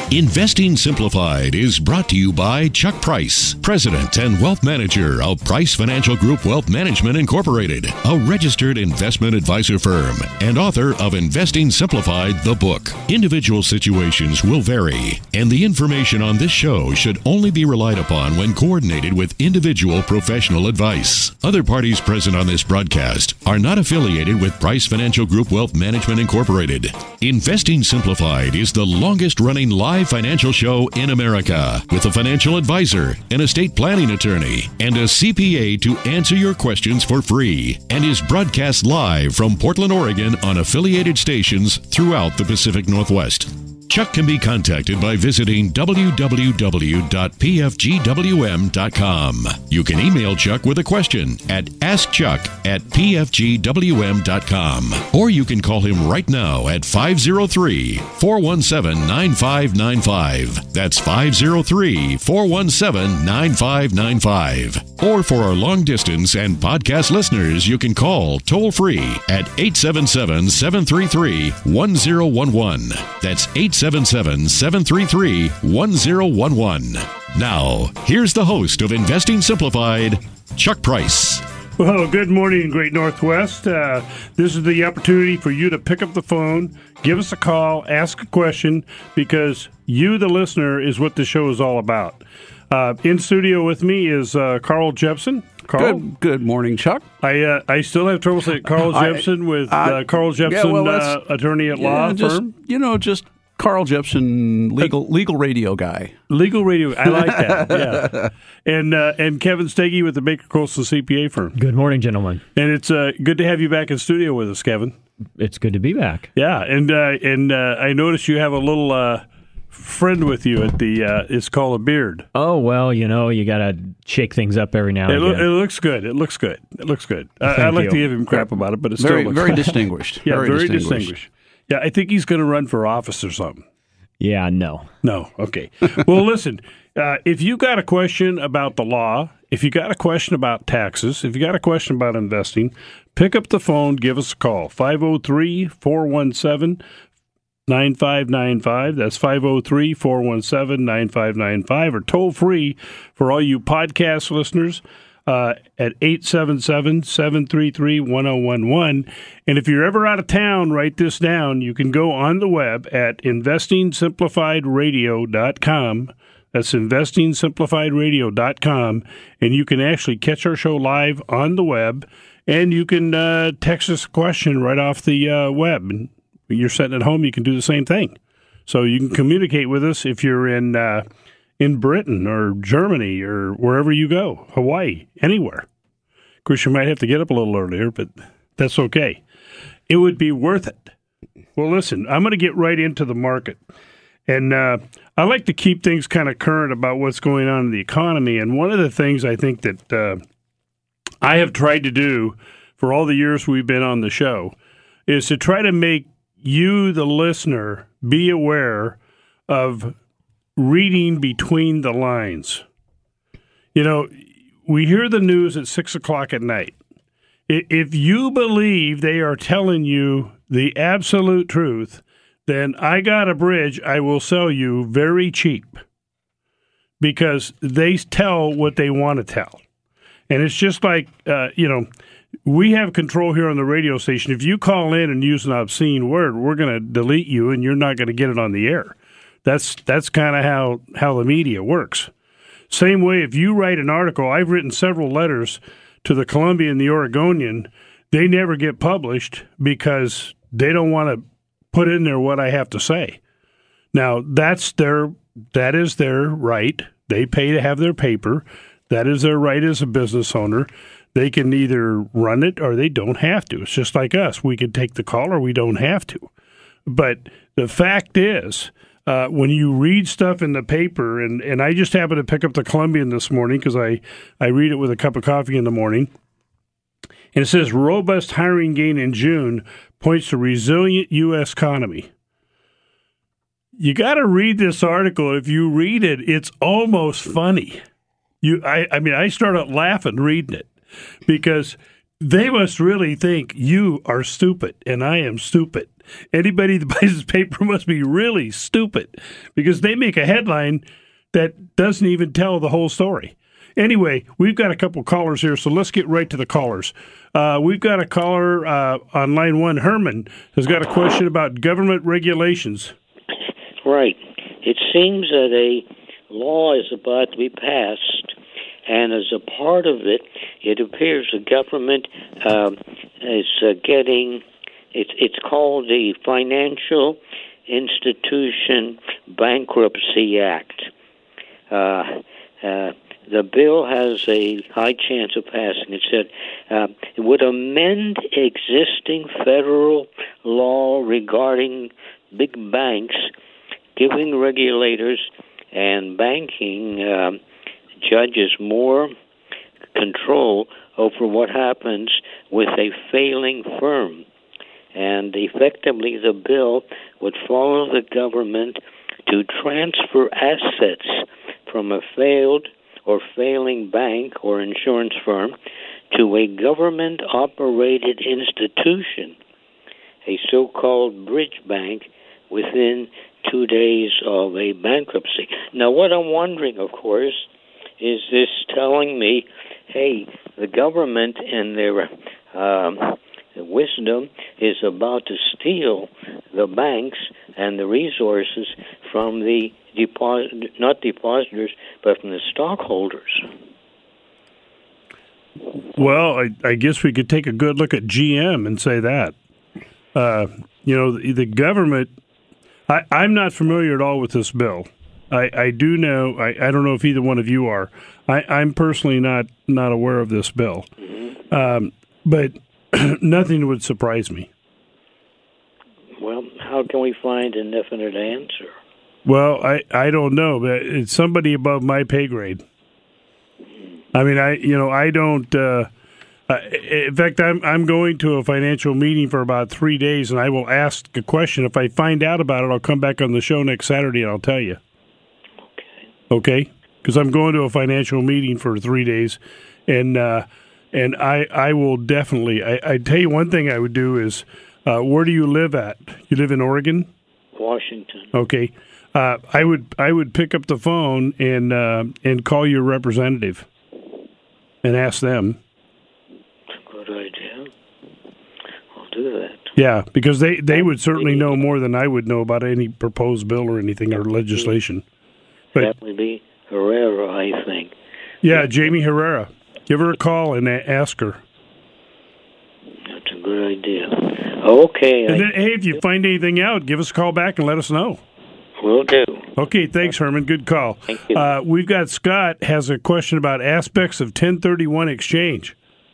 Investing Simplified is brought to you by Chuck Price, President and Wealth Manager of Price Financial Group Wealth Management Incorporated, a registered investment advisor firm, and author of Investing Simplified, the book. Individual situations will vary, and the information on this show should only be relied upon when coordinated with individual professional advice. Other parties present on this broadcast are not affiliated with Price Financial Group Wealth Management Incorporated. Investing Simplified is the longest-running live financial show in America, with a financial advisor, an estate planning attorney, and a CPA to answer your questions for free, and is broadcast live from Portland, Oregon on affiliated stations throughout the Pacific Northwest. Chuck can be contacted by visiting www.pfgwm.com. You can email Chuck with a question at askchuck@pfgwm.com. Or you can call him right now at 503-417-9595. That's 503-417-9595. Or for our long distance and podcast listeners, you can call toll free at 877-733-1011. That's 877-733-1011. Now, here's the host of Investing Simplified, Chuck Price. Well, good morning, Great Northwest. This is the opportunity for you to pick up the phone, give us a call, ask a question, because you, the listener, is what the show is all about. In studio with me is Carl Jepson. Carl? Good morning, Chuck. I still have trouble saying Carl Jepson with Carl Jepson, attorney at law firm. Just Carl Jepson, legal radio guy. Legal radio, I like that. Yeah, and Kevin Steggy with the Baker Colson CPA firm. Good morning, gentlemen. And it's good to have you back in studio with us, Kevin. It's good to be back. Yeah, and I noticed you have a little friend with you at the. It's called a beard. Oh well, you got to shake things up every now and again. It looks good. It looks good. I'd like to give him crap about it, but it's very still very distinguished. Yeah, very distinguished. Yeah, I think he's going to run for office or something. Yeah, no. Okay. Well, listen. If you got a question about the law, if you got a question about taxes, if you got a question about investing, pick up the phone. Give us a call. 503-417-9595. That's 503-417-9595, or toll free for all you podcast listeners at 877-733-1011. And if you're ever out of town, write this down. You can go on the web at investingsimplifiedradio.com. That's investingsimplifiedradio.com, and you can actually catch our show live on the web, and you can text us a question right off the web. And you're sitting at home, you can do the same thing. So you can communicate with us if you're in Britain or Germany or wherever you go, Hawaii, anywhere. Of course, you might have to get up a little earlier, but that's okay. It would be worth it. Well, listen, I'm going to get right into the market. And I like to keep things kind of current about what's going on in the economy. And one of the things I think that I have tried to do for all the years we've been on the show is to try to make you, the listener, be aware of reading between the lines. We hear the news at 6 o'clock at night. If you believe they are telling you the absolute truth, then I got a bridge I will sell you very cheap, because they tell what they want to tell. And it's just like, we have control here on the radio station. If you call in and use an obscene word, we're going to delete you and you're not going to get it on the air. That's kind of how the media works. Same way, if you write an article, I've written several letters to the Columbian and the Oregonian. They never get published because they don't want to put in there what I have to say. Now, that is their right. They pay to have their paper. That is their right as a business owner. They can either run it or they don't have to. It's just like us. We can take the call or we don't have to. But the fact is, when you read stuff in the paper, and I just happened to pick up the Columbian this morning because I read it with a cup of coffee in the morning, and it says, robust hiring gain in June points to resilient U.S. economy. You got to read this article. If you read it, it's almost funny. I started laughing reading it, because They must really think you are stupid and I am stupid. Anybody that buys this paper must be really stupid because they make a headline that doesn't even tell the whole story. Anyway, we've got a couple callers here, so let's get right to the callers. We've got a caller on line 1. Herman has got a question about government regulations. Right. It seems that a law is about to be passed, and as a part of it, it appears the government is getting, it's called the Financial Institution Bankruptcy Act. The bill has a high chance of passing. It said it would amend existing federal law regarding big banks, giving regulators and banking judges more control over what happens with a failing firm. And effectively, the bill would follow the government to transfer assets from a failed or failing bank or insurance firm to a government-operated institution, a so-called bridge bank, within 2 days of a bankruptcy. Now, what I'm wondering, of course, is this telling me, hey, the government in their wisdom is about to steal the banks and the resources from the not depositors, but from the stockholders. Well, I guess we could take a good look at GM and say that. The government, I'm not familiar at all with this bill. I do know, I don't know if either one of you are. I'm personally not aware of this bill. But nothing would surprise me. Well, how can we find a definite answer? Well, I don't know, but it's somebody above my pay grade. I mean, I don't. In fact, I'm going to a financial meeting for about 3 days, and I will ask a question. If I find out about it, I'll come back on the show next Saturday, and I'll tell you. Okay? Because I'm going to a financial meeting for 3 days, and I will definitely. I tell you one thing I would do is, where do you live at? You live in Oregon? Washington. Okay. I would pick up the phone and call your representative and ask them. Good idea. I'll do that. Yeah, because they would certainly know more than I would know about any proposed bill or anything or legislation. But that would be Herrera, I think. Yeah, Jamie Herrera. Give her a call and ask her. That's a good idea. Okay. And then, hey, if you find anything out, give us a call back and let us know. Will do. Okay, thanks, Herman. Good call. Thank you. We've got Scott has a question about aspects of 1031 exchange.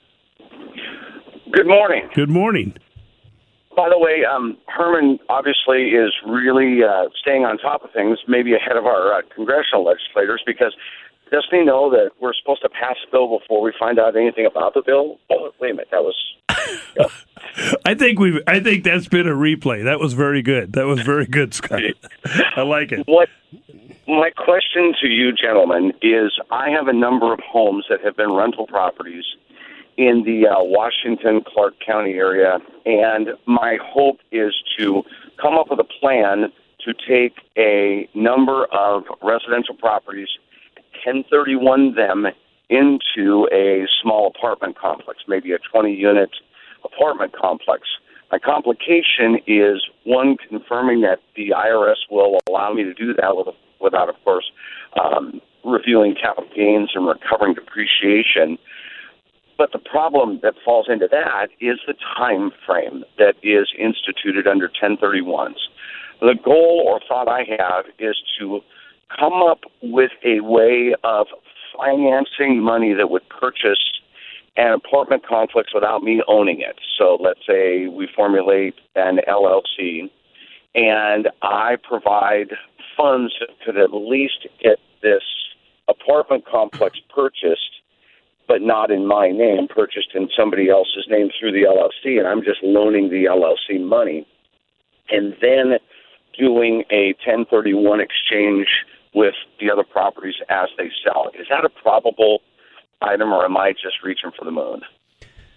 Good morning. Good morning. By the way, Herman obviously is really staying on top of things, maybe ahead of our congressional legislators, because doesn't he know that we're supposed to pass a bill before we find out anything about the bill? Oh, wait a minute, that was... Yeah. I think that's been a replay. That was very good. That was very good, Scott. I like it. My question to you, gentlemen, is I have a number of homes that have been rental properties in the Washington, Clark County area, and my hope is to come up with a plan to take a number of residential properties, 1031 them into a small apartment complex, maybe a 20-unit apartment complex. My complication is, one, confirming that the IRS will allow me to do that without, of course, reviewing capital gains and recovering depreciation. But the problem that falls into that is the time frame that is instituted under 1031s. The goal or thought I have is to come up with a way of financing money that would purchase an apartment complex without me owning it. So let's say we formulate an LLC, and I provide funds that could at least get this apartment complex purchased, but not in my name, purchased in somebody else's name through the LLC, and I'm just loaning the LLC money, and then doing a 1031 exchange with the other properties as they sell. Is that a probable item, or am I just reaching for the moon?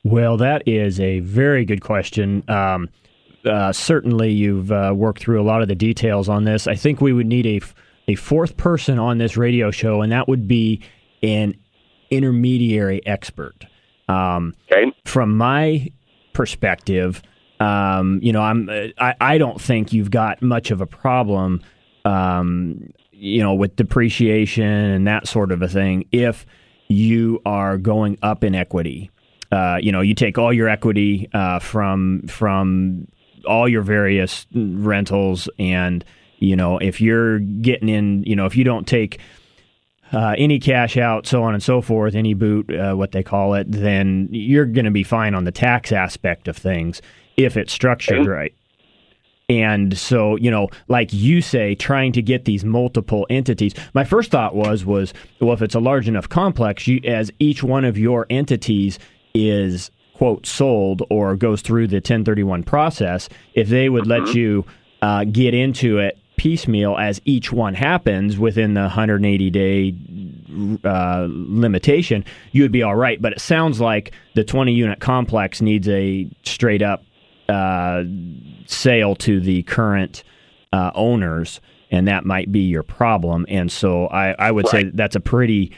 Well, that is a very good question. Certainly, you've worked through a lot of the details on this. I think we would need a fourth person on this radio show, and that would be an intermediary expert. Okay. From my perspective, I don't think you've got much of a problem, with depreciation and that sort of a thing if you are going up in equity. You take all your equity from all your various rentals, and if you're getting in, if you don't take any cash out, so on and so forth, any boot, what they call it, then you're going to be fine on the tax aspect of things if it's structured right. And so, like you say, trying to get these multiple entities. My first thought was, well, if it's a large enough complex, as each one of your entities is, quote, sold or goes through the 1031 process, if they would let you get into it piecemeal as each one happens within the 180-day limitation, you would be all right. But it sounds like the 20-unit complex needs a straight-up sale to the current owners, and that might be your problem. And so I would say that's a pretty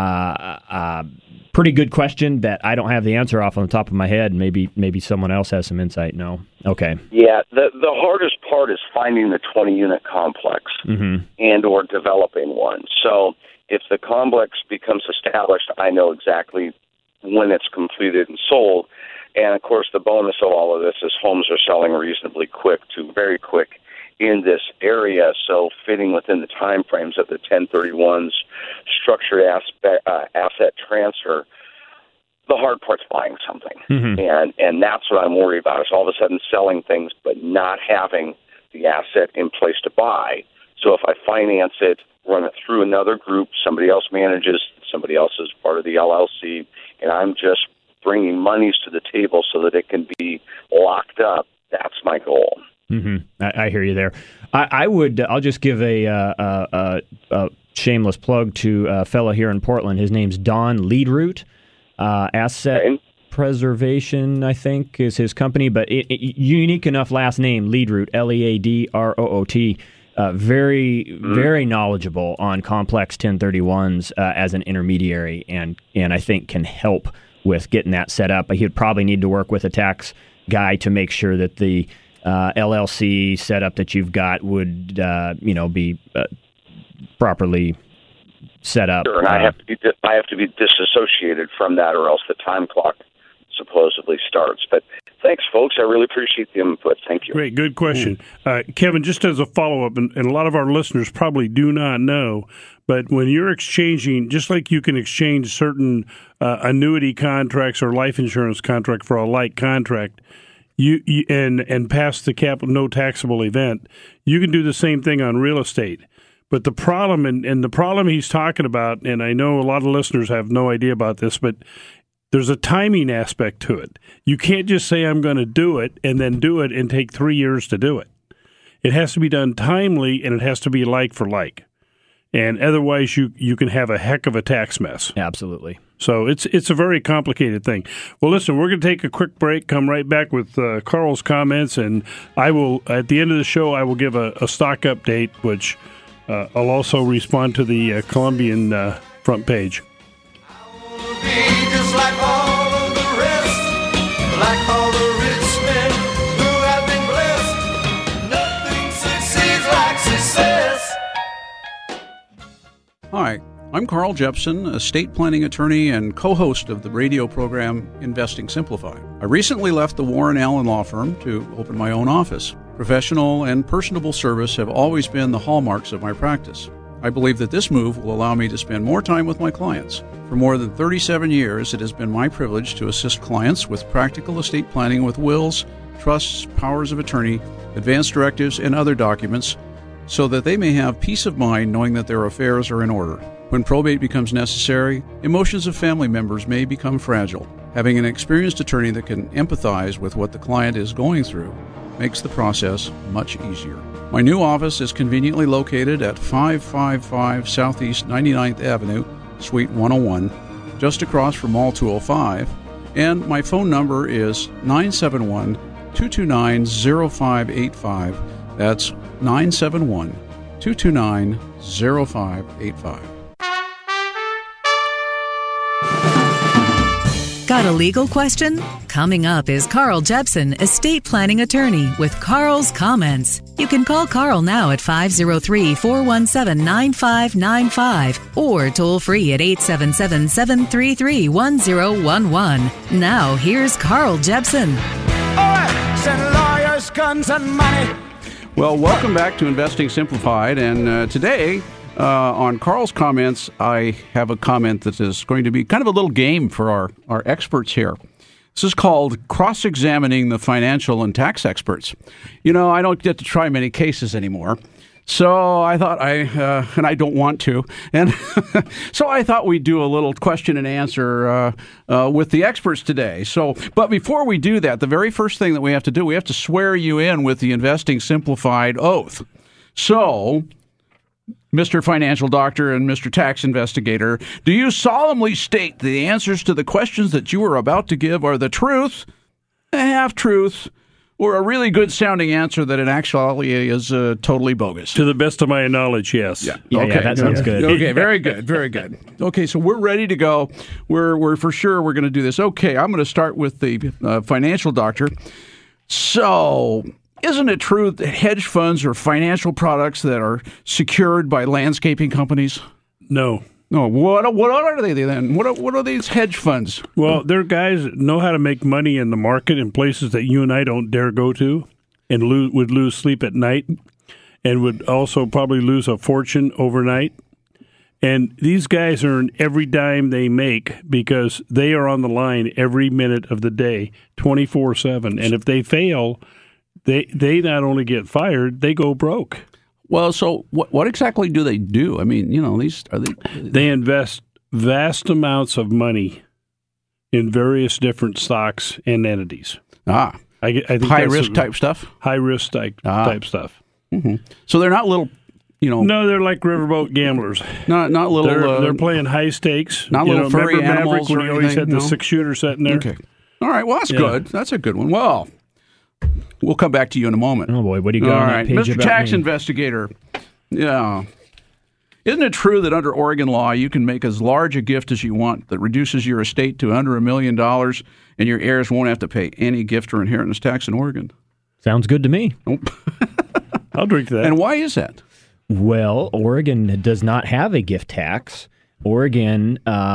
good question that I don't have the answer off on the top of my head. Maybe someone else has some insight. No? Okay. Yeah, the hardest part is finding the 20-unit complex and or developing one. So if the complex becomes established, I know exactly when it's completed and sold. And, of course, the bonus of all of this is homes are selling reasonably quick to very quick in this area, so fitting within the time frames of the 1031's structured asset transfer. The hard part's buying something, and that's what I'm worried about, is all of a sudden selling things but not having the asset in place to buy. So if I finance it, run it through another group, somebody else manages, somebody else is part of the LLC, and I'm just bringing monies to the table so that it can be locked up, that's my goal. I hear you there. I'll just give a shameless plug to a fellow here in Portland. His name's Don Leadroot. Asset Preservation, I think, is his company, but unique enough last name, Leadroot, Leadroot. Very, very knowledgeable on complex 1031s as an intermediary, and I think can help with getting that set up. He'd probably need to work with a tax guy to make sure that the LLC setup that you've got would, be properly set up. Sure, and I have to be disassociated from that, or else the time clock supposedly starts. But thanks, folks. I really appreciate the input. Thank you. Great, good question, Kevin. Just as a follow-up, and a lot of our listeners probably do not know, but when you're exchanging, just like you can exchange certain annuity contracts or life insurance contract for a like contract, and pass the no taxable event, you can do the same thing on real estate. But the problem, and the problem he's talking about, and I know a lot of listeners have no idea about this, but there's a timing aspect to it. You can't just say, I'm going to do it, and then do it and take 3 years to do it. It has to be done timely, and it has to be like for like. And otherwise, you can have a heck of a tax mess. Absolutely. So it's a very complicated thing. Well, listen, we're going to take a quick break, come right back with Carl's comments, and I will, at the end of the show, I will give a stock update, which I'll also respond to the Columbian front page. Just like all of the rest, like all the rich men who have been blessed, nothing succeeds like success. Hi, I'm Carl Jepson, estate planning attorney and co-host of the radio program Investing Simplified. I recently left the Warren Allen Law Firm to open my own office. Professional and personable service have always been the hallmarks of my practice. I believe that this move will allow me to spend more time with my clients. For more than 37 years, it has been my privilege to assist clients with practical estate planning with wills, trusts, powers of attorney, advance directives, and other documents so that they may have peace of mind knowing that their affairs are in order. When probate becomes necessary, emotions of family members may become fragile. Having an experienced attorney that can empathize with what the client is going through makes the process much easier. My new office is conveniently located at 555 Southeast 99th Avenue, Suite 101, just across from Mall 205, And my phone number is 971-229-0585. That's 971-229-0585. Got a legal question? Coming up is Carl Jepson, estate planning attorney with Carl's Comments. You can call Carl now at 503-417-9595 or toll free at 877-733-1011. Now, here's Carl Jepson. All right, send lawyers, guns, and money. Well, welcome back to Investing Simplified. And today, on Carl's Comments, I have a comment that is going to be kind of a little game for our experts here. This is called Cross-Examining the Financial and Tax Experts. You know, I don't get to try many cases anymore. So I thought and I don't want to, and so I thought we'd do a little question and answer with the experts today. But before we do that, the very first thing that we have to do, we have to swear you in with the Investing Simplified oath. So, Mr. Financial Doctor and Mr. Tax Investigator, do you solemnly state the answers to the questions that you are about to give are the truth, a half-truth, or a really good-sounding answer that in actuality is totally bogus? To the best of my knowledge, yes. Yeah, that sounds good. Okay, very good, very good. Okay, so we're ready to go. We're for sure we're going to do this. Okay, I'm going to start with the Financial Doctor. So, isn't it true that hedge funds are financial products that are secured by landscaping companies? No. No. What are they then? What are these hedge funds? Well, they're guys that know how to make money in the market in places that you and I don't dare go to, and would lose sleep at night, and would also probably lose a fortune overnight. And these guys earn every dime they make because they are on the line every minute of the day, 24/7. And if they fail, they not only get fired, they go broke. Well, so what exactly do they do? I mean, you know, They invest vast amounts of money in various different stocks and entities. I think high risk type stuff. High risk type stuff. Mm-hmm. So they're not little, you know. No, they're like riverboat gamblers. Not little. They're playing high stakes. Not little furry remember animals. Maverick when he always had the 6-shooter sitting there. Okay. All right. Well, that's good. That's a good one. Well, we'll come back to you in a moment. Oh, boy. What do you got on that page Mr. about Tax me? Investigator. Yeah. Isn't it true that under Oregon law, you can make as large a gift as you want that reduces your estate to under $1 million, and your heirs won't have to pay any gift or inheritance tax in Oregon? Sounds good to me. I'll drink that. And why is that? Well, Oregon does not have a gift tax. Oregon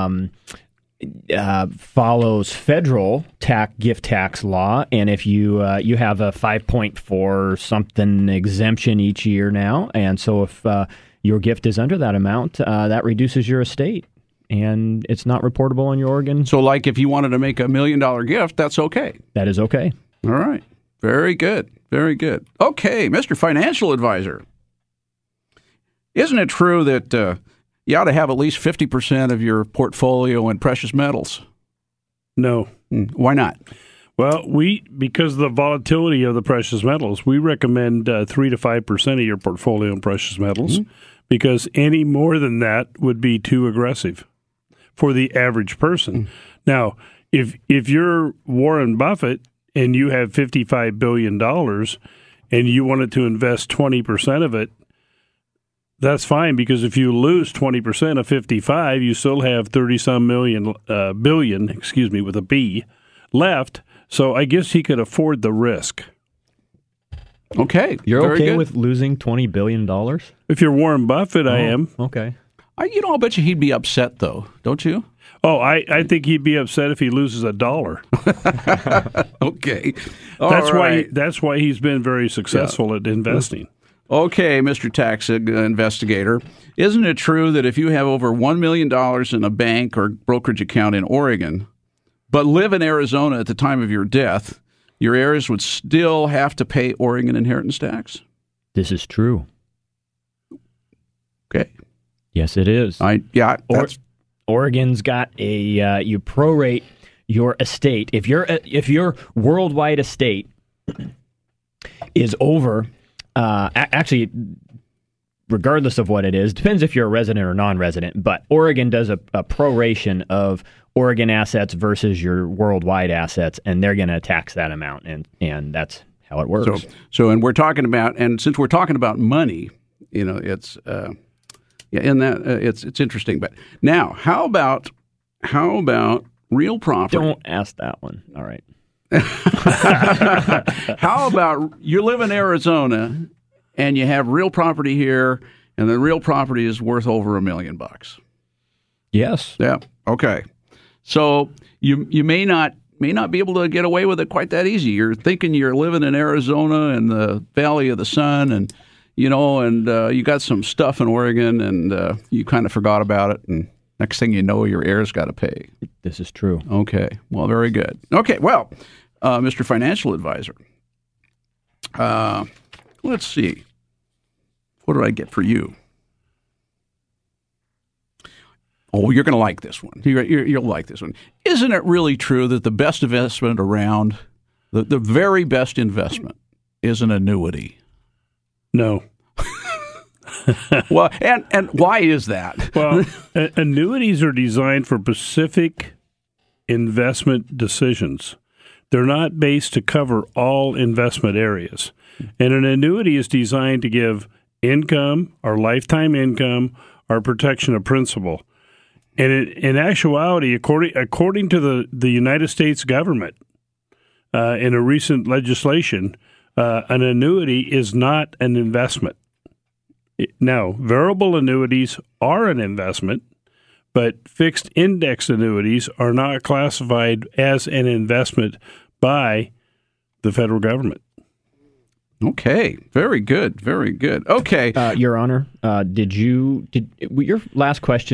follows federal gift tax law, and if you have a 5.4 something exemption each year now, and so if your gift is under that amount, that reduces your estate, and it's not reportable on your Oregon. So, like, if you wanted to make $1 million gift, that's okay. That is okay. All right. Very good. Very good. Okay, Mr. Financial Advisor. Isn't it true that you ought to have at least 50% of your portfolio in precious metals? No. Why not? Well, because of the volatility of the precious metals, we recommend 3 to 5% of your portfolio in precious metals, because any more than that would be too aggressive for the average person. Now, if you're Warren Buffett and you have $55 billion and you wanted to invest 20% of it, that's fine, because if you lose 20% of 55, you still have 30-some billion, with a B, left. So I guess he could afford the risk. Okay. You're okay with losing $20 billion? If you're Warren Buffett, I am. Okay. I'll bet you he'd be upset, though, don't you? Oh, I think he'd be upset if he loses $1. Okay. That's why he's been very successful at investing. Okay, Mr. Tax Investigator, isn't it true that if you have over $1 million in a bank or brokerage account in Oregon, but live in Arizona at the time of your death, your heirs would still have to pay Oregon inheritance tax? This is true. Okay. Yes, it is. Oregon's got you prorate your estate. If your worldwide estate is over, actually, regardless of what it is. Depends if you're a resident or non-resident, but Oregon does a proration of Oregon assets versus your worldwide assets, and they're going to tax that amount, and that's how it works. So, and we're talking about, and since we're talking about money, it's it's interesting. But now, how about real property? Don't ask that one. All right. How about you live in Arizona and you have real property here, and the real property is worth over $1 million? Yes. Yeah. Okay. So you may not be able to get away with it quite that easy. You're thinking you're living in Arizona in the Valley of the Sun, and you got some stuff in Oregon, and you kind of forgot about it, and next thing you know, your heirs got to pay. This is true. Okay. Well, very good. Okay. Well, Mr. Financial Advisor, let's see. What did I get for you? Oh, you're going to like this one. You'll like this one. Isn't it really true that the best investment around, the very best investment, is an annuity? No. Well, and why is that? Well, annuities are designed for specific investment decisions. They're not based to cover all investment areas. And an annuity is designed to give income or lifetime income or protection of principal. And in actuality, according to the United States government, in a recent legislation, an annuity is not an investment. Now, variable annuities are an investment, but fixed index annuities are not classified as an investment by the federal government. Okay, very good, very good. Okay, Your Honor, did your last question